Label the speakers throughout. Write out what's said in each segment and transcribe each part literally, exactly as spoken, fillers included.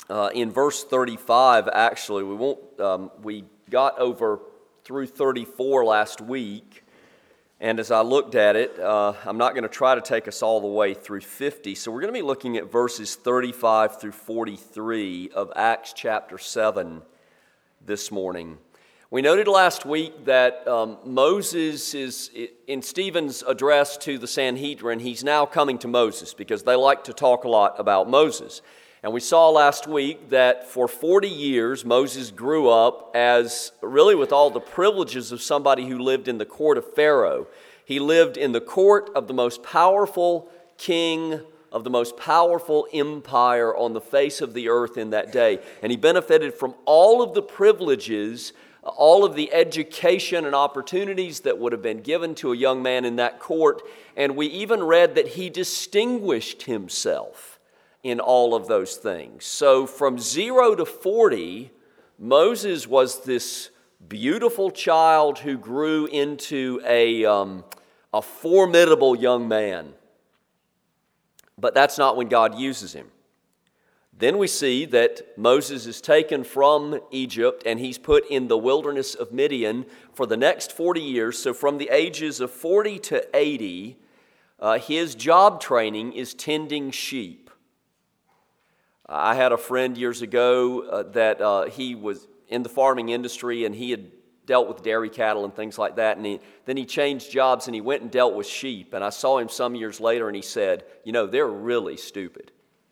Speaker 1: uh, in verse thirty-five, actually, we won't. Um, we got over through thirty-four last week, and as I looked at it, uh, I'm not going to try to take us all the way through fifty. So we're going to be looking at verses thirty-five through forty-three of Acts chapter seven this morning. We noted last week that um, Moses is, in Stephen's address to the Sanhedrin, he's now coming to Moses because they like to talk a lot about Moses. And we saw last week that for forty years, Moses grew up as really with all the privileges of somebody who lived in the court of Pharaoh. He lived in the court of the most powerful king of the most powerful empire on the face of the earth in that day. And he benefited from all of the privileges, all of the education and opportunities that would have been given to a young man in that court. And we even read that he distinguished himself in all of those things. So from zero to forty, Moses was this beautiful child who grew into a, um, a formidable young man. But that's not when God uses him. Then we see that Moses is taken from Egypt and he's put in the wilderness of Midian for the next forty years. So from the ages of forty to eighty, uh, his job training is tending sheep. I had a friend years ago uh, that uh, he was in the farming industry and he had dealt with dairy cattle and things like that. And he, then he changed jobs and he went and dealt with sheep. And I saw him some years later and he said, you know, they're really stupid.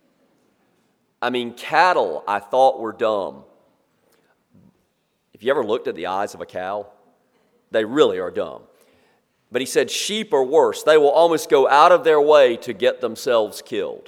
Speaker 1: I mean, cattle I thought were dumb. Have you ever looked at the eyes of a cow? They really are dumb. But he said sheep are worse. They will almost go out of their way to get themselves killed.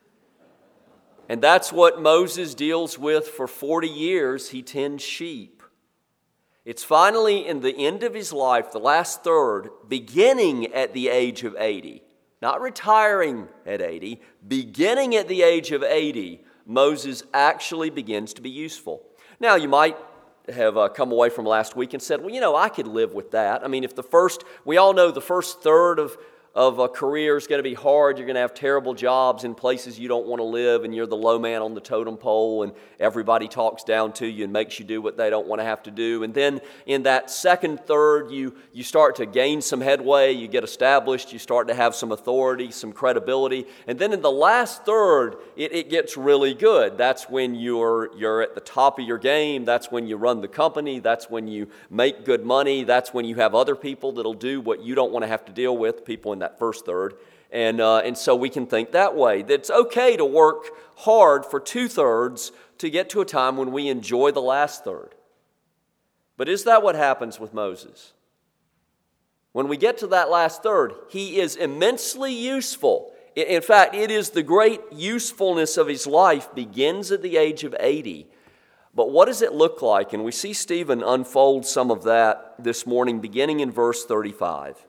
Speaker 1: And that's what Moses deals with for forty years. He tends sheep. It's finally in the end of his life, the last third, beginning at the age of eighty, not retiring at eighty, beginning at the age of eighty, Moses actually begins to be useful. Now, you might have uh, come away from last week and said, well, you know, I could live with that. I mean, if the first, we all know the first third of of a career is going to be hard. You're going to have terrible jobs in places you don't want to live, and you're the low man on the totem pole, and everybody talks down to you and makes you do what they don't want to have to do. And then in that second third, you, you start to gain some headway, you get established, you start to have some authority, some credibility. And then in the last third, it, it gets really good. That's when you're, you're at the top of your game. That's when you run the company. That's when you make good money. That's when you have other people that'll do what you don't want to have to deal with, people in that first third. And uh, and so we can think that way, that it's okay to work hard for two-thirds to get to a time when we enjoy the last third. But is that what happens with Moses? When we get to that last third, he is immensely useful. In fact, it is the great usefulness of his life begins at the age of eighty. But what does it look like? And we see Stephen unfold some of that this morning, beginning in verse thirty-five.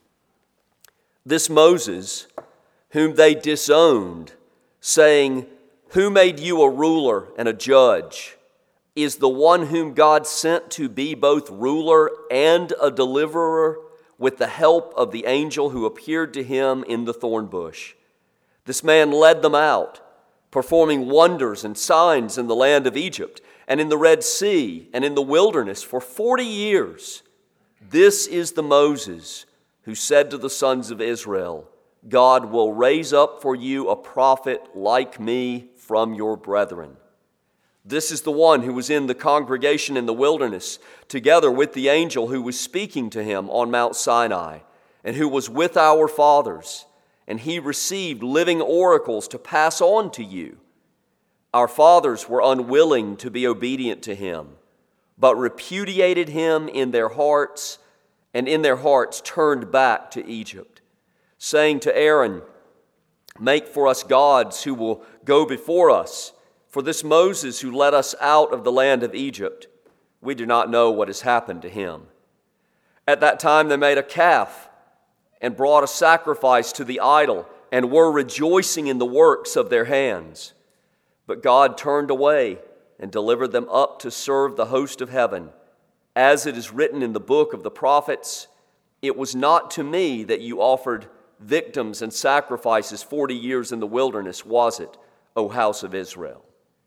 Speaker 1: This Moses, whom they disowned, saying, who made you a ruler and a judge, is the one whom God sent to be both ruler and a deliverer with the help of the angel who appeared to him in the thorn bush. This man led them out, performing wonders and signs in the land of Egypt and in the Red Sea and in the wilderness for forty years. This is the Moses who said to the sons of Israel, God will raise up for you a prophet like me from your brethren. This is the one who was in the congregation in the wilderness, together with the angel who was speaking to him on Mount Sinai, and who was with our fathers, and he received living oracles to pass on to you. Our fathers were unwilling to be obedient to him, but repudiated him in their hearts, and in their hearts turned back to Egypt, saying to Aaron, make for us gods who will go before us. For this Moses who led us out of the land of Egypt, we do not know what has happened to him. At that time they made a calf and brought a sacrifice to the idol and were rejoicing in the works of their hands. But God turned away and delivered them up to serve the host of heaven. As it is written in the book of the prophets, it was not to me that you offered victims and sacrifices forty years in the wilderness, was it, O house of Israel?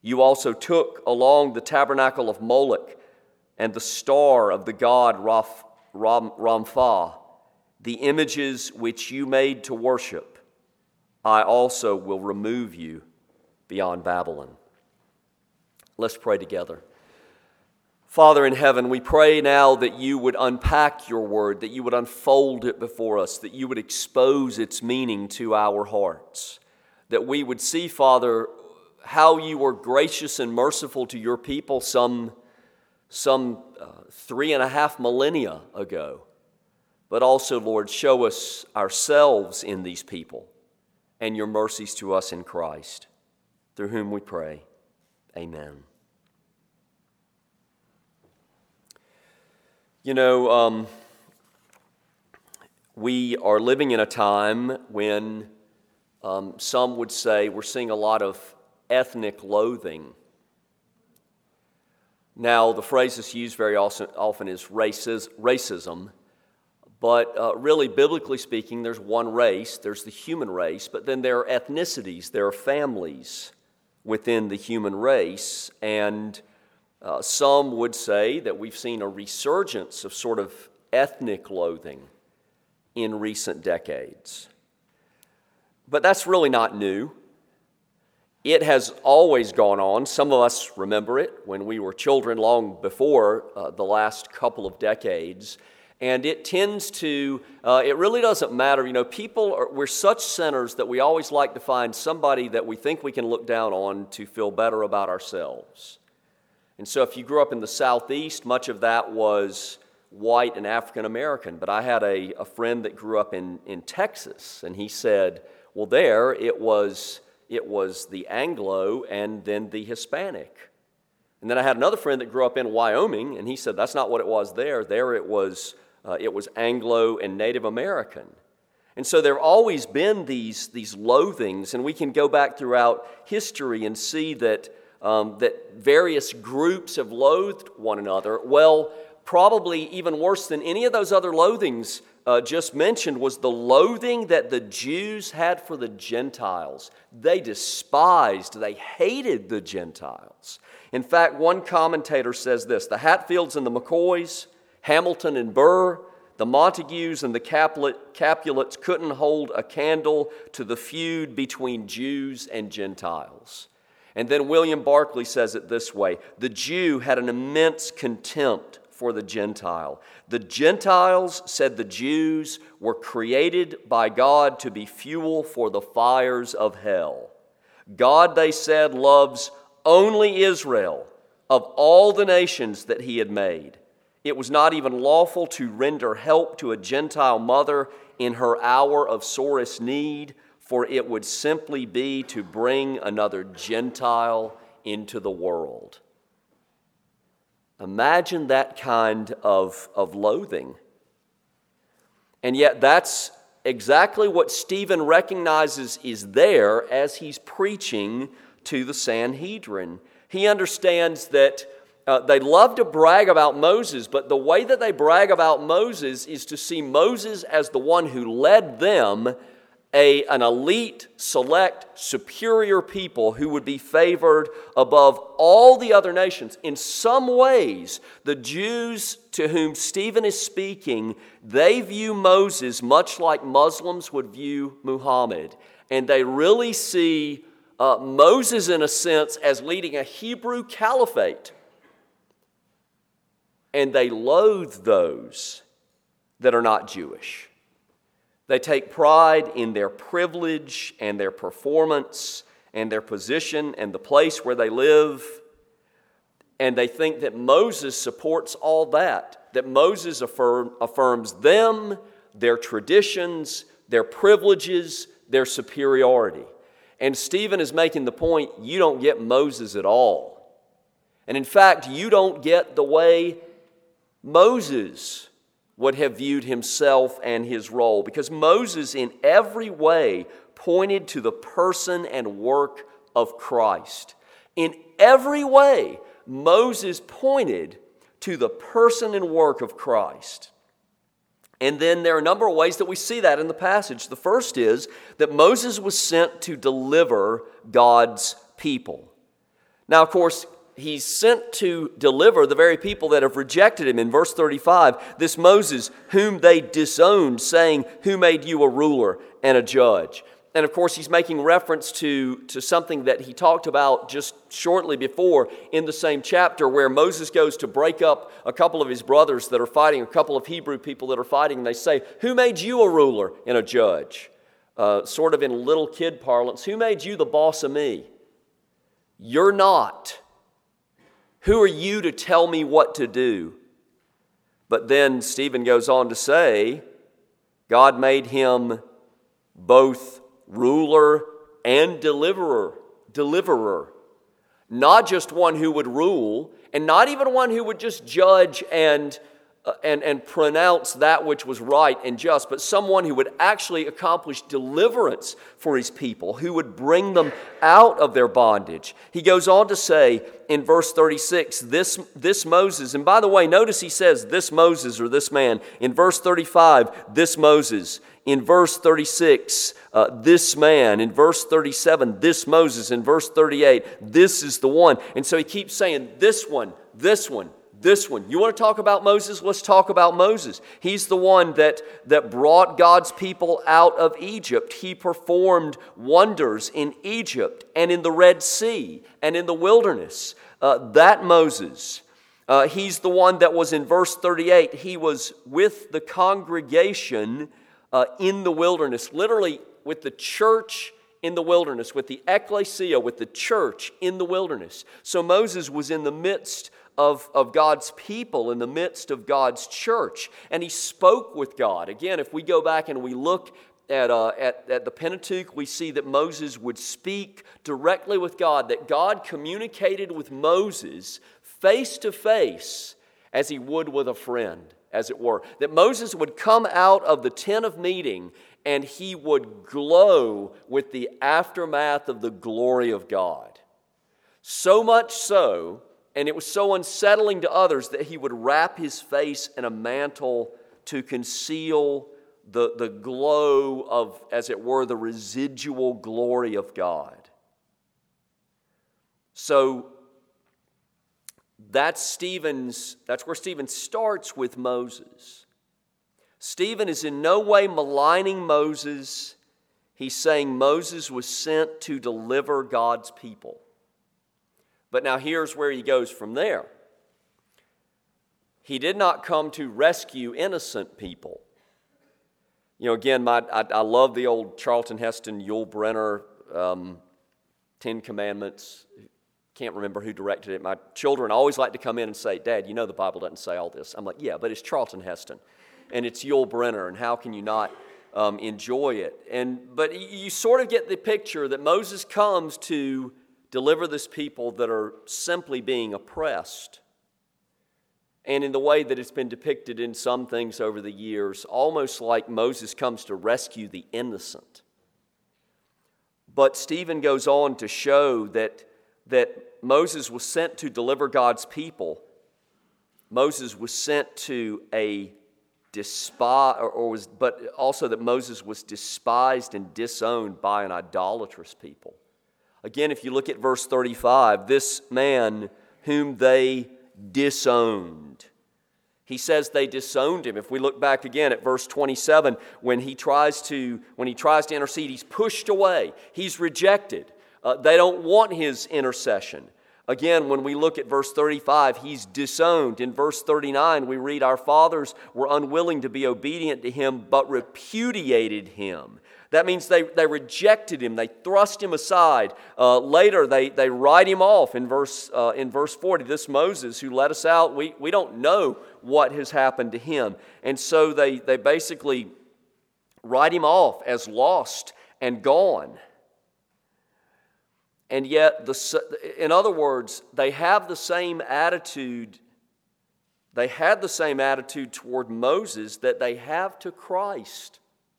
Speaker 1: You also took along the tabernacle of Moloch and the star of the god Raph, Ram, Ramphah, the images which you made to worship. I also will remove you beyond Babylon. Let's pray together. Father in heaven, we pray now that you would unpack your word, that you would unfold it before us, that you would expose its meaning to our hearts, that we would see, Father, how you were gracious and merciful to your people some, some uh, three and a half millennia ago. But also, Lord, show us ourselves in these people and your mercies to us in Christ, through whom we pray. Amen. You know, um, we are living in a time when um, some would say we're seeing a lot of ethnic loathing. Now, the phrase that's used very often is racis- racism, but uh, really, biblically speaking, there's one race, there's the human race, but then there are ethnicities, there are families within the human race, and Uh, some would say that we've seen a resurgence of sort of ethnic loathing in recent decades. But that's really not new. It has always gone on. Some of us remember it when we were children long before uh, the last couple of decades. And it tends to, uh, it really doesn't matter. You know, people, are, we're such sinners that we always like to find somebody that we think we can look down on to feel better about ourselves. And so if you grew up in the Southeast, much of that was white and African American. But I had a, a friend that grew up in, in Texas, and he said, well, there it was, it was the Anglo and then the Hispanic. And then I had another friend that grew up in Wyoming, and he said that's not what it was there. There it was, uh, it was Anglo and Native American. And so there have always been these, these loathings, and we can go back throughout history and see that Um, that various groups have loathed one another. Well, probably even worse than any of those other loathings uh, just mentioned was the loathing that the Jews had for the Gentiles. They despised, they hated the Gentiles. In fact, one commentator says this: the Hatfields and the McCoys, Hamilton and Burr, the Montagues and the Capulet, Capulets couldn't hold a candle to the feud between Jews and Gentiles. And then William Barclay says it this way: the Jew had an immense contempt for the Gentile. The Gentiles, said the Jews, were created by God to be fuel for the fires of hell. God, they said, loves only Israel of all the nations that he had made. It was not even lawful to render help to a Gentile mother in her hour of sorest need, for it would simply be to bring another Gentile into the world. Imagine that kind of, of loathing. And yet that's exactly what Stephen recognizes is there as he's preaching to the Sanhedrin. He understands that uh, they love to brag about Moses, but the way that they brag about Moses is to see Moses as the one who led them, A, an elite, select, superior people who would be favored above all the other nations. In some ways, the Jews to whom Stephen is speaking, they view Moses much like Muslims would view Muhammad. And they really see uh, Moses, in a sense, as leading a Hebrew caliphate. And they loathe those that are not Jewish. They take pride in their privilege and their performance and their position and the place where they live. And they think that Moses supports all that, that Moses affirm, affirms them, their traditions, their privileges, their superiority. And Stephen is making the point, you don't get Moses at all. And in fact, you don't get the way Moses would have viewed himself and his role, because Moses in every way pointed to the person and work of Christ. In every way, Moses pointed to the person and work of Christ. And then there are a number of ways that we see that in the passage. The first is that Moses was sent to deliver God's people. Now, of course, he's sent to deliver the very people that have rejected him. In verse thirty-five, this Moses, whom they disowned, saying, who made you a ruler and a judge? And of course, he's making reference to, to something that he talked about just shortly before in the same chapter, where Moses goes to break up a couple of his brothers that are fighting, a couple of Hebrew people that are fighting, and they say, who made you a ruler and a judge? Uh, sort of in little kid parlance, who made you the boss of me? You're not. Who are you to tell me what to do? But then Stephen goes on to say, God made him both ruler and deliverer, deliverer. Not just one who would rule, and not even one who would just judge and, uh, and, and pronounce that which was right and just, but someone who would actually accomplish deliverance for his people, who would bring them out of their bondage. He goes on to say in verse thirty-six, this, this Moses, and by the way, notice he says this Moses or this man. In verse thirty-five, this Moses. In verse thirty-six, uh, this man. In verse thirty-seven, this Moses. In verse thirty-eight, this is the one. And so he keeps saying, this one, this one, this one. You want to talk about Moses? Let's talk about Moses. He's the one that, that brought God's people out of Egypt. He performed wonders in Egypt and in the Red Sea and in the wilderness. Uh, that Moses. Uh, he's the one that was in verse thirty-eight. He was with the congregation Uh, in the wilderness, literally with the church in the wilderness, with the ecclesia, with the church in the wilderness. So Moses was in the midst of, of God's people, in the midst of God's church, and he spoke with God. Again, if we go back and we look at, uh, at, at the Pentateuch, we see that Moses would speak directly with God, that God communicated with Moses face to face as he would with a friend, as it were. That Moses would come out of the tent of meeting and he would glow with the aftermath of the glory of God. So much so, and it was so unsettling to others, that he would wrap his face in a mantle to conceal the, the glow of, as it were, the residual glory of God. So, That's Stephen's, that's where Stephen starts with Moses. Stephen is in no way maligning Moses. He's saying Moses was sent to deliver God's people. But now here's where he goes from there. He did not come to rescue innocent people. You know, again, my, I, I love the old Charlton Heston, Yul Brynner, um, Ten Commandments. Can't remember who directed it. My children always like to come in and say, Dad, you know the Bible doesn't say all this. I'm like, yeah, but it's Charlton Heston, and it's Yul Brynner, and how can you not um, enjoy it? And But you sort of get the picture that Moses comes to deliver this people that are simply being oppressed. And in the way that it's been depicted in some things over the years, almost like Moses comes to rescue the innocent. But Stephen goes on to show that that Moses was sent to deliver God's people. Moses was sent to a despise, or, or was, but also that Moses was despised and disowned by an idolatrous people. Again, if you look at verse thirty-five, this man whom they disowned. He says they disowned him. If we look back again at verse twenty-seven, when he tries to when he tries to intercede, he's pushed away. He's rejected. Uh, they don't want his intercession. Again, when we look at verse thirty-five, he's disowned. In verse thirty-nine, we read, our fathers were unwilling to be obedient to him, but repudiated him. That means they, they rejected him. They thrust him aside. Uh, later, they, they write him off. In verse, uh, in verse forty, this Moses who led us out, we, we don't know what has happened to him. And so they, they basically write him off as lost and gone. And yet, the, in other words, they have the same attitude, they had the same attitude toward Moses that they have to Christ.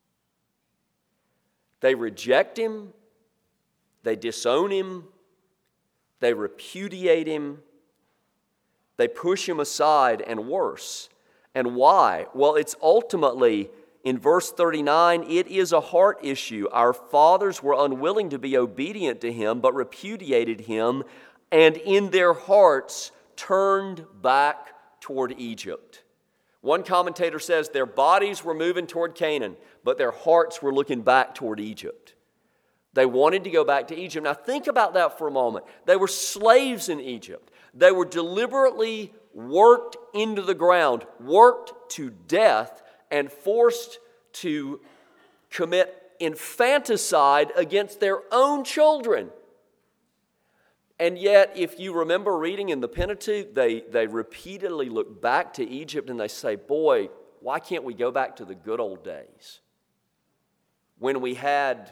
Speaker 1: They reject him, they disown him, they repudiate him, they push him aside, and worse. And why? Well, it's ultimately, in verse thirty-nine, it is a heart issue. Our fathers were unwilling to be obedient to him, but repudiated him and in their hearts turned back toward Egypt. One commentator says their bodies were moving toward Canaan, but their hearts were looking back toward Egypt. They wanted to go back to Egypt. Now think about that for a moment. They were slaves in Egypt. They were deliberately worked into the ground, worked to death, and forced to commit infanticide against their own children. And yet, if you remember reading in the Pentateuch, they, they repeatedly look back to Egypt and they say, boy, why can't we go back to the good old days when we had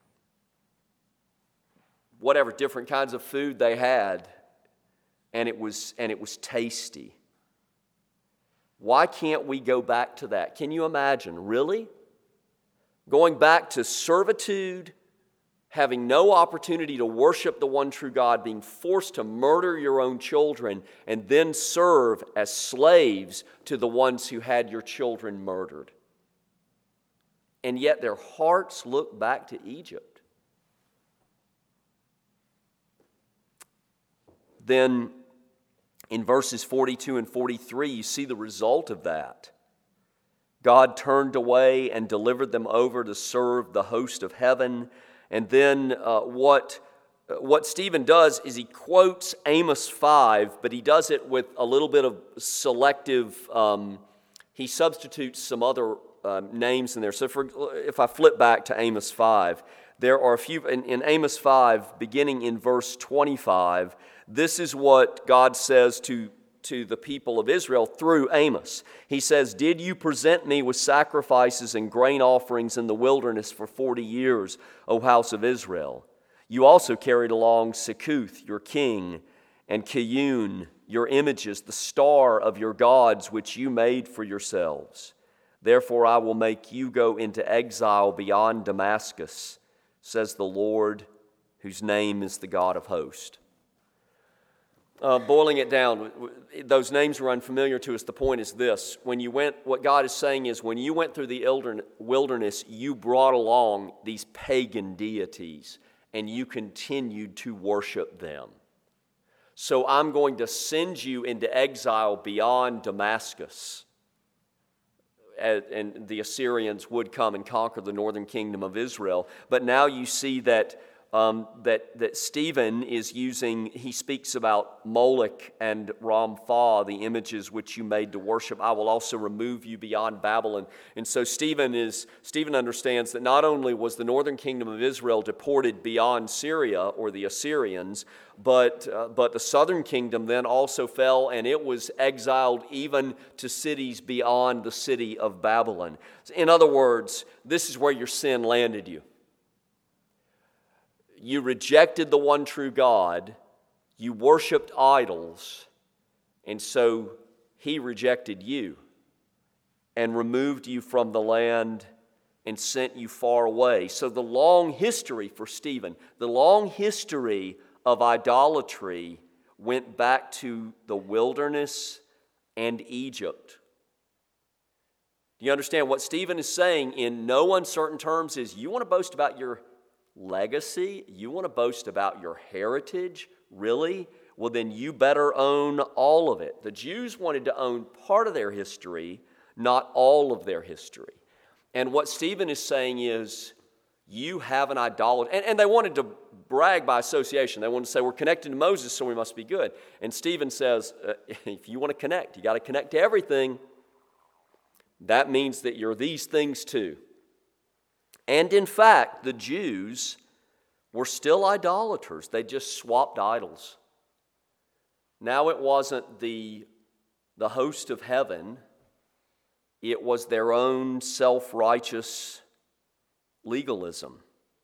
Speaker 1: whatever different kinds of food they had and it was, and it was tasty? Why can't we go back to that? Can you imagine? Really? Going back to servitude, having no opportunity to worship the one true God, being forced to murder your own children, and then serve as slaves to the ones who had your children murdered. And yet their hearts look back to Egypt. Then in verses forty-two and forty-three, you see the result of that. God turned away and delivered them over to serve the host of heaven. And then uh, what, uh, what Stephen does is he quotes Amos five, but he does it with a little bit of selective, um, he substitutes some other uh, names in there. So for, if I flip back to Amos five, there are a few, in, in Amos five, beginning in verse twenty-five, this is what God says to to the people of Israel through Amos. He says, "Did you present me with sacrifices and grain offerings in the wilderness for forty years, O house of Israel? You also carried along Sekuth, your king, and Kiyun, your images, the star of your gods, which you made for yourselves. Therefore I will make you go into exile beyond Damascus, says the Lord, whose name is the God of hosts." Uh, boiling it down, those names were unfamiliar to us. The point is this. When you went, what God is saying is, when you went through the wilderness, you brought along these pagan deities, and you continued to worship them. So I'm going to send you into exile beyond Damascus. And the Assyrians would come and conquer the northern kingdom of Israel. But now you see that Um, that, that Stephen is using, he speaks about Moloch and Ramphah, the images which you made to worship. I will also remove you beyond Babylon. And so Stephen is Stephen understands that not only was the northern kingdom of Israel deported beyond Syria or the Assyrians, but, uh, but the southern kingdom then also fell, and it was exiled even to cities beyond the city of Babylon. In other words, this is where your sin landed you. You rejected the one true God, you worshiped idols, and so he rejected you and removed you from the land and sent you far away. So the long history for Stephen, the long history of idolatry went back to the wilderness and Egypt. Do you understand what Stephen is saying in no uncertain terms is, you want to boast about your legacy? You want to boast about your heritage? Really? Well, then you better own all of it. The Jews wanted to own part of their history, not all of their history. And what Stephen is saying is, you have an idolatry. And, and they wanted to brag by association. They wanted to say, we're connected to Moses, so we must be good. And Stephen says, uh, if you want to connect, you got to connect to everything. That means that you're these things too. And in fact, the Jews were still idolaters. They just swapped idols. Now it wasn't the, the host of heaven. It was their own self-righteous legalism.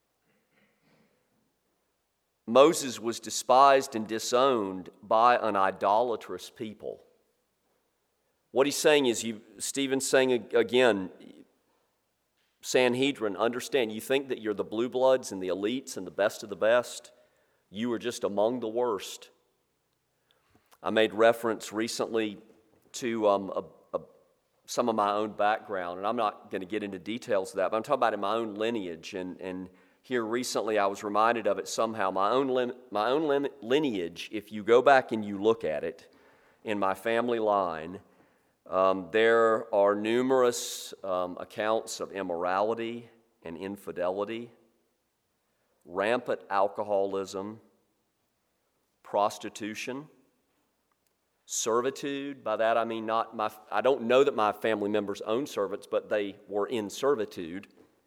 Speaker 1: Moses was despised and disowned by an idolatrous people. What he's saying is, you, Stephen's saying again, Sanhedrin, understand, you think that you're the blue bloods and the elites and the best of the best. You are just among the worst. I made reference recently to um, a, a, some of my own background, and I'm not going to get into details of that, but I'm talking about in my own lineage. And, and here recently, I was reminded of it somehow. My own, lim- my own lim- lineage, if you go back and you look at it, in my family line, um, there are numerous um, accounts of immorality and infidelity, rampant alcoholism, prostitution, servitude. By that I mean not my, I don't know that my family members owned servants, but they were in servitude.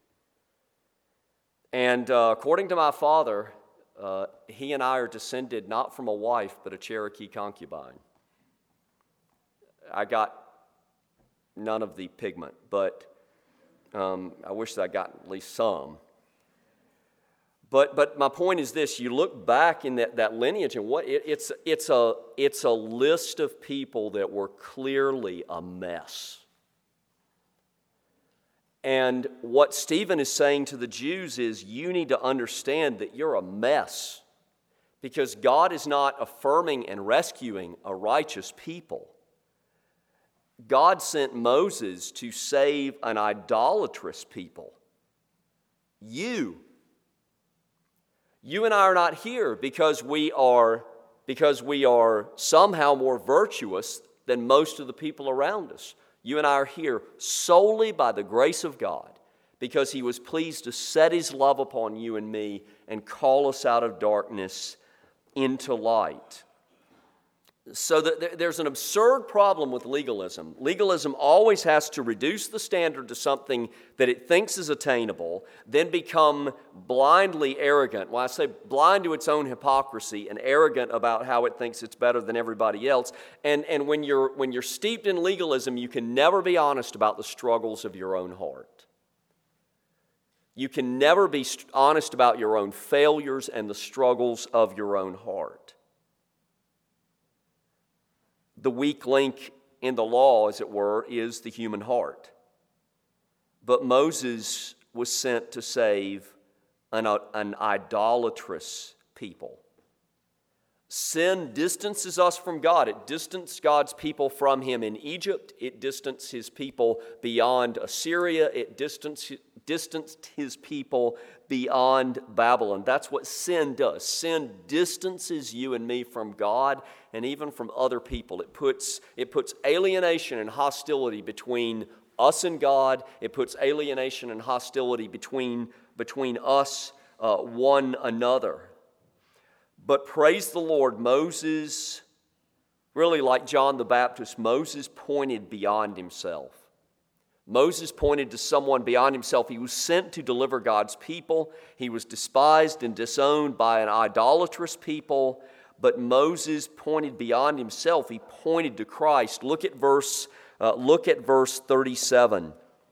Speaker 1: And uh, according to my father, uh, he and I are descended not from a wife, but a Cherokee concubine. I got none of the pigment, but um, I wish that I got at least some. But but my point is this: you look back in that, that lineage, and what it, it's it's a it's a list of people that were clearly a mess. And what Stephen is saying to the Jews is, you need to understand that you're a mess, because God is not affirming and rescuing a righteous people. God sent Moses to save an idolatrous people. You. You and I are not here because we are, because we are somehow more virtuous than most of the people around us. You and I are here solely by the grace of God, because He was pleased to set His love upon you and me and call us out of darkness into light. So that there's an absurd problem with legalism. Legalism always has to reduce the standard to something that it thinks is attainable, then become blindly arrogant. Well, I say blind to its own hypocrisy and arrogant about how it thinks it's better than everybody else. And, and when you're, when you're steeped in legalism, you can never be honest about the struggles of your own heart. You can never be honest about your own failures and the struggles of your own heart. The weak link in the law, as it were, is the human heart. But Moses was sent to save an, an idolatrous people. Sin distances us from God. It distanced God's people from Him in Egypt. It distanced His people beyond Assyria. It distanced, distanced His people beyond Babylon. That's what sin does. Sin distances you and me from God and even from other people. It puts, it puts alienation and hostility between us and God. It puts alienation and hostility between, between us, uh, one another. But praise the Lord, Moses, really like John the Baptist, Moses pointed beyond himself. Moses pointed to someone beyond himself. He was sent to deliver God's people. He was despised and disowned by an idolatrous people, but Moses pointed beyond himself. He pointed to Christ. Look at verse, uh, look at verse thirty-seven.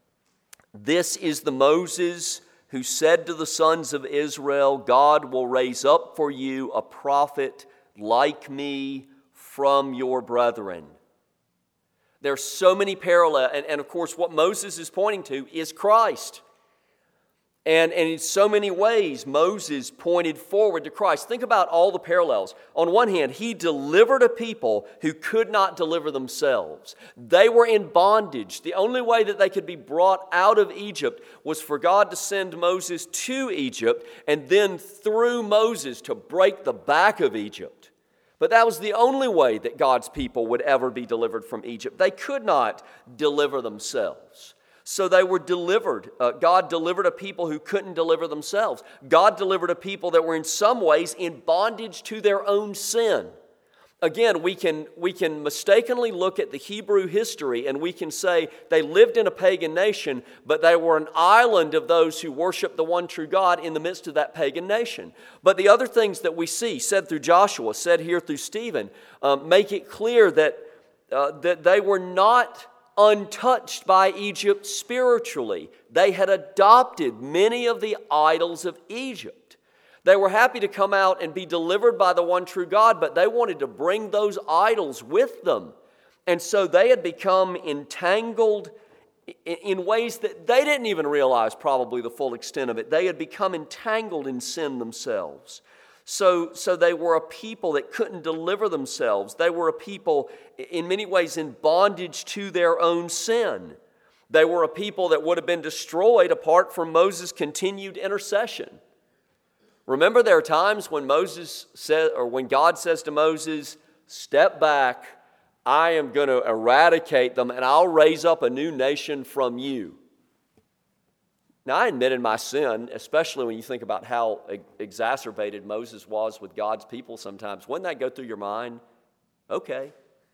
Speaker 1: This is the Moses who said to the sons of Israel, God will raise up for you a prophet like me from your brethren. There's so many parallels, and, and of course what Moses is pointing to is Christ. And, and in so many ways, Moses pointed forward to Christ. Think about all the parallels. On one hand, he delivered a people who could not deliver themselves. They were in bondage. The only way that they could be brought out of Egypt was for God to send Moses to Egypt and then through Moses to break the back of Egypt. But that was the only way that God's people would ever be delivered from Egypt. They could not deliver themselves. So they were delivered. Uh, God delivered a people who couldn't deliver themselves. God delivered a people that were in some ways in bondage to their own sin. Again, we can, we can mistakenly look at the Hebrew history and we can say they lived in a pagan nation, but they were an island of those who worship the one true God in the midst of that pagan nation. But the other things that we see, said through Joshua, said here through Stephen, um, make it clear that, uh, that they were not untouched by Egypt spiritually. They had adopted many of the idols of Egypt. They were happy to come out and be delivered by the one true God, but they wanted to bring those idols with them. And so they had become entangled in ways that they didn't even realize probably the full extent of it. They had become entangled in sin themselves. So, so they were a people that couldn't deliver themselves. They were a people in many ways in bondage to their own sin. They were a people that would have been destroyed apart from Moses' continued intercession. Remember, there are times when Moses said, or when God says to Moses, step back, I am going to eradicate them, and I'll raise up a new nation from you. Now, I admitted my sin, especially when you think about how exacerbated Moses was with God's people sometimes. Wouldn't that go through your mind? Okay.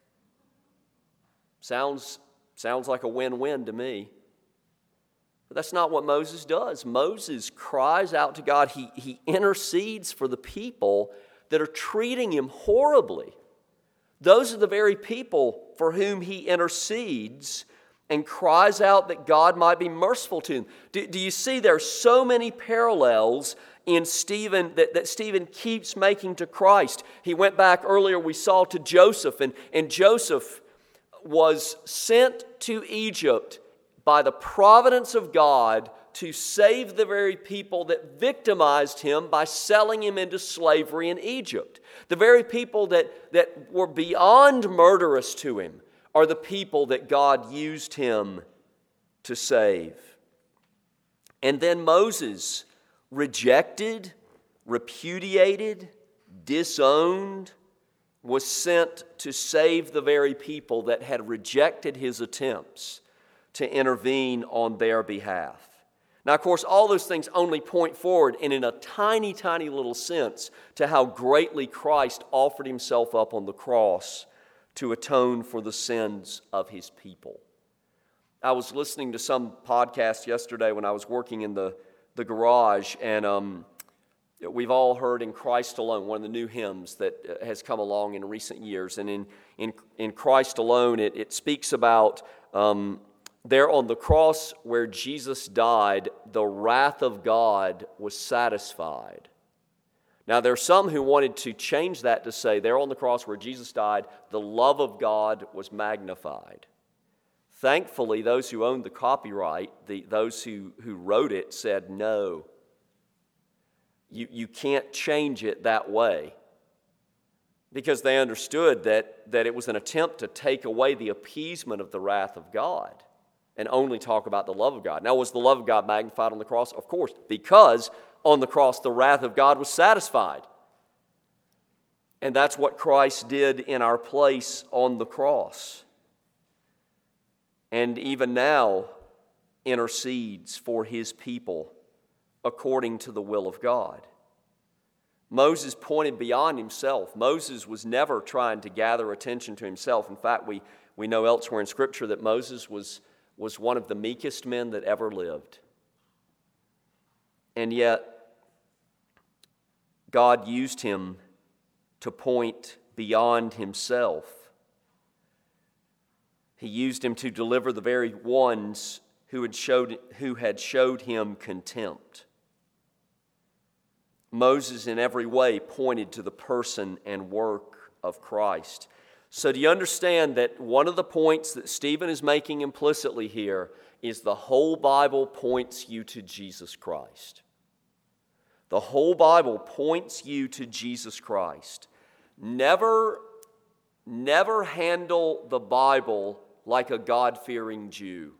Speaker 1: Sounds, sounds like a win-win to me. But that's not what Moses does. Moses cries out to God. He, he intercedes for the people that are treating him horribly. Those are the very people for whom he intercedes and cries out that God might be merciful to him. Do, do you see there are so many parallels in Stephen that, that Stephen keeps making to Christ? He went back earlier, we saw, to Joseph, and, and Joseph was sent to Egypt by the providence of God to save the very people that victimized him by selling him into slavery in Egypt. The very people that, that were beyond murderous to him are the people that God used him to save. And then Moses, rejected, repudiated, disowned, was sent to save the very people that had rejected his attempts to intervene on their behalf. Now, of course, all those things only point forward and in a tiny, tiny little sense to how greatly Christ offered himself up on the cross to atone for the sins of his people. I was listening to some podcast yesterday when I was working in the, the garage, and um, we've all heard In Christ Alone, one of the new hymns that has come along in recent years. And in, in, in Christ Alone, it, it speaks about um, there on the cross where Jesus died, the wrath of God was satisfied. Now, there are some who wanted to change that to say, there on the cross where Jesus died, the love of God was magnified. Thankfully, those who owned the copyright, the, those who, who wrote it, said, no, you, you can't change it that way. Because they understood that, that it was an attempt to take away the appeasement of the wrath of God and only talk about the love of God. Now, was the love of God magnified on the cross? Of course, because on the cross, the wrath of God was satisfied. And that's what Christ did in our place on the cross. And even now intercedes for his people according to the will of God. Moses pointed beyond himself. Moses was never trying to gather attention to himself. In fact, we, we know elsewhere in Scripture that Moses was, was one of the meekest men that ever lived. And yet, God used him to point beyond himself. He used him to deliver the very ones who had showed, who had showed him contempt. Moses in every way pointed to the person and work of Christ. So do you understand that one of the points that Stephen is making implicitly here is the whole Bible points you to Jesus Christ? The whole Bible points you to Jesus Christ. Never, never handle the Bible like a God-fearing Jew.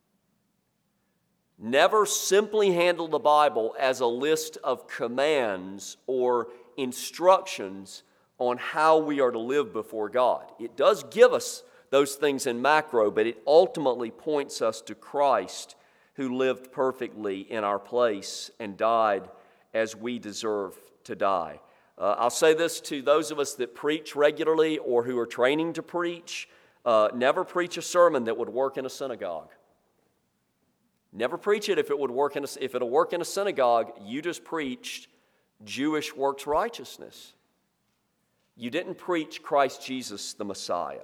Speaker 1: Never simply handle the Bible as a list of commands or instructions on how we are to live before God. It does give us those things in macro, but it ultimately points us to Christ, who lived perfectly in our place and died as we deserve to die. Uh, I'll say this to those of us that preach regularly or who are training to preach. Uh, never preach a sermon that would work in a synagogue. Never preach it if it would work in a, if it'll work in a synagogue. You just preached Jewish works righteousness. You didn't preach Christ Jesus the Messiah.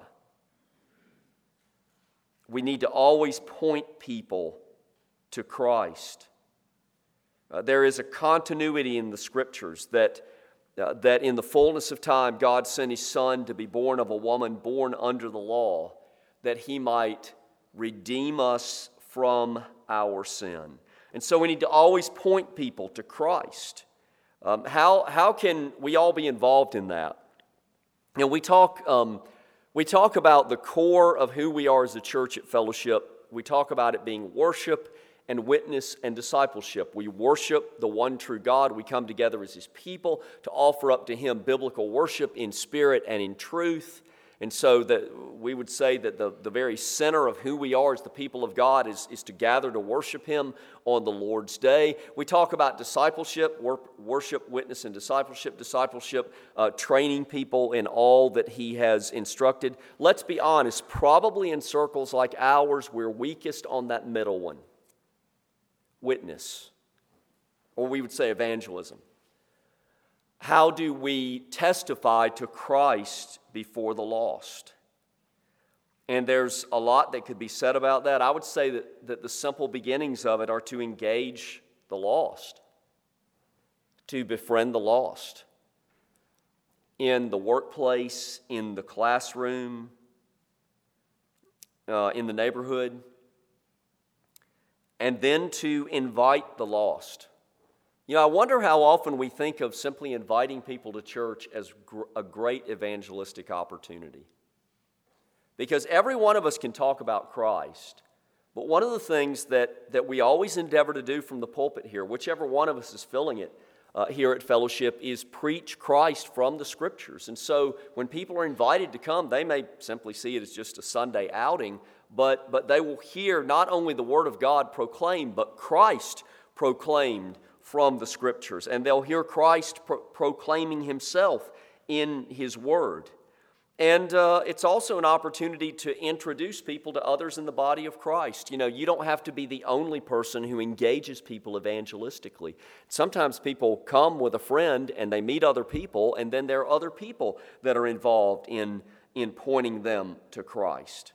Speaker 1: We need to always point people to Christ. Uh, there is a continuity in the Scriptures that, uh, that in the fullness of time God sent His Son to be born of a woman born under the law, that He might redeem us from our sin. And so we need to always point people to Christ. Um, how, how can we all be involved in that? You know, we talk, um, we talk about the core of who we are as a church at Fellowship. We talk about it being worship and witness and discipleship. We worship the one true God. We come together as His people to offer up to Him biblical worship in spirit and in truth. And so that we would say that the, the very center of who we are as the people of God is, is to gather to worship Him on the Lord's Day. We talk about discipleship, worship, witness, and discipleship. Discipleship, uh, training people in all that He has instructed. Let's be honest, probably in circles like ours, we're weakest on that middle one. Witness, or we would say evangelism. How do we testify to Christ before the lost? And there's a lot that could be said about that. I would say that, that the simple beginnings of it are to engage the lost, to befriend the lost in the workplace, in the classroom, uh, in the neighborhood, and then to invite the lost. You know, I wonder how often we think of simply inviting people to church as gr- a great evangelistic opportunity. Because every one of us can talk about Christ, but one of the things that, that we always endeavor to do from the pulpit here, whichever one of us is filling it uh, here at Fellowship, is preach Christ from the Scriptures. And so when people are invited to come, they may simply see it as just a Sunday outing, but, but they will hear not only the Word of God proclaimed, but Christ proclaimed from the Scriptures, and they'll hear Christ pro- proclaiming Himself in His Word. And uh, it's also an opportunity to introduce people to others in the body of Christ. You know, you don't have to be the only person who engages people evangelistically. Sometimes people come with a friend and they meet other people, and then there are other people that are involved in, in pointing them to Christ.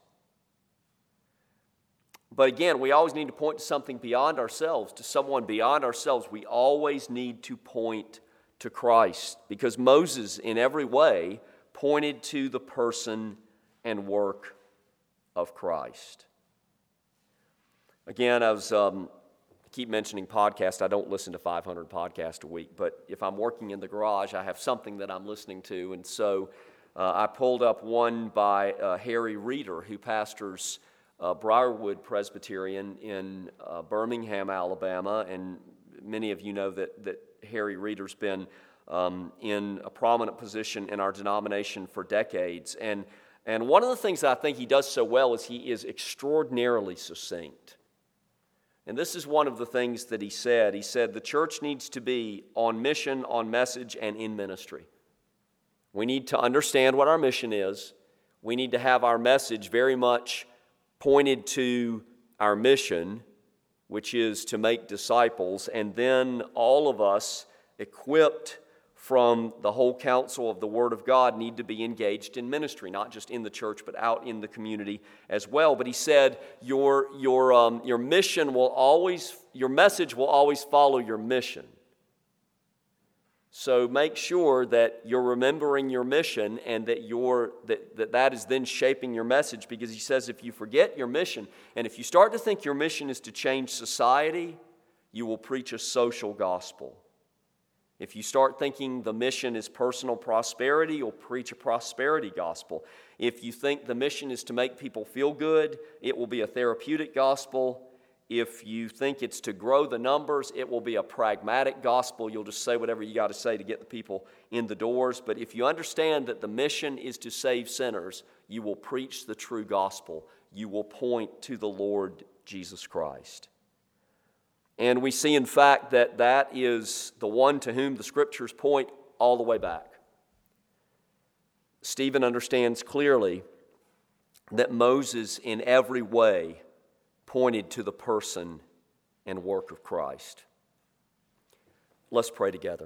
Speaker 1: But again, we always need to point to something beyond ourselves, to someone beyond ourselves. We always need to point to Christ, because Moses, in every way, pointed to the person and work of Christ. Again, I was um, keep mentioning podcasts. I don't listen to five hundred podcasts a week, but if I'm working in the garage, I have something that I'm listening to, and so uh, I pulled up one by uh, Harry Reeder, who pastors Uh, Briarwood Presbyterian in uh, Birmingham, Alabama, and many of you know that, that Harry Reeder's been um, in a prominent position in our denomination for decades. And, and one of the things that I think he does so well is he is extraordinarily succinct. And this is one of the things that he said. He said, the church needs to be on mission, on message, and in ministry. We need to understand what our mission is. We need to have our message very much pointed to our mission, which is to make disciples, and then all of us, equipped from the whole counsel of the Word of God, need to be engaged in ministry, not just in the church, but out in the community as well. But he said, your, your, um, your mission will always, your message will always follow your mission. So make sure that you're remembering your mission and that, you're, that, that that is then shaping your message, because he says if you forget your mission and if you start to think your mission is to change society, you will preach a social gospel. If you start thinking the mission is personal prosperity, you'll preach a prosperity gospel. If you think the mission is to make people feel good, it will be a therapeutic gospel. If you think it's to grow the numbers, it will be a pragmatic gospel. You'll just say whatever you got to say to get the people in the doors. But if you understand that the mission is to save sinners, you will preach the true gospel. You will point to the Lord Jesus Christ. And we see, in fact, that that is the one to whom the Scriptures point all the way back. Stephen understands clearly that Moses, in every way, pointed to the person and work of Christ. Let's pray together.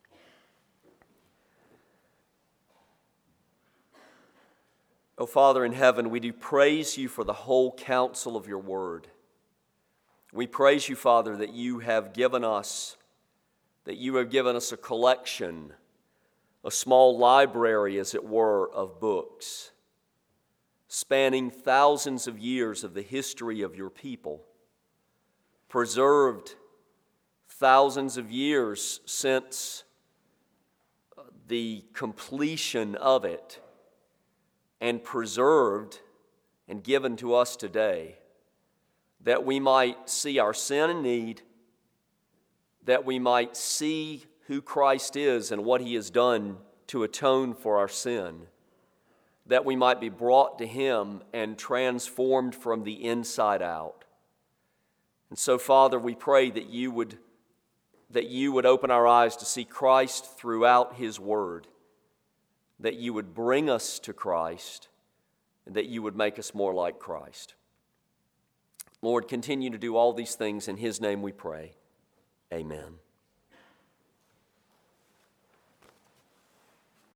Speaker 1: Oh, Father in heaven, we do praise you for the whole counsel of your word. We praise you, Father, that you have given us, that you have given us a collection, a small library, as it were, of books, spanning thousands of years of the history of your people, preserved thousands of years since the completion of it, and preserved and given to us today. that we might see our sin and need, that we might see who Christ is and what He has done to atone for our sin, that we might be brought to Him and transformed from the inside out. And so, Father, we pray that you would, that you would open our eyes to see Christ throughout His Word, that you would bring us to Christ, and that you would make us more like Christ. Lord, continue to do all these things. In His name we pray. Amen.